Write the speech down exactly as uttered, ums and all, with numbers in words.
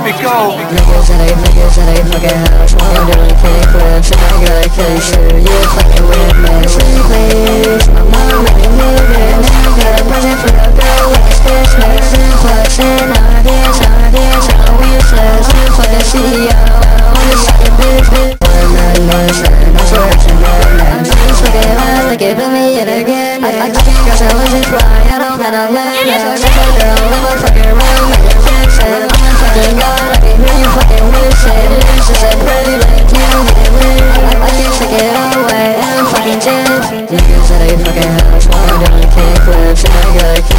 me go. Niggas that ain't niggas that ain't fucking house. Wanna do like kickflips and I gotta kill you shit. You fucking with me. Sleep please, my mom really need it. Now I got a present for the girl with the stitch. Mixing, flexing, ideas, ideas, how we useless. You fucking C E O, I'm just fucking business. I'm not listen, I swear it's a madness. I'm just fucking high, like giving me it again. I, I, I can't go so let's just fly, I don't gotta land. So just a girl, live a fucking room, make a Jackson. I'm a fucking god, I can hear you fucking lucid. It's just a pretty like you get it lit. I, I can't take it away, I'm fucking jet. Niggas that ain't fucking house, wanna do like kickflips and I gotta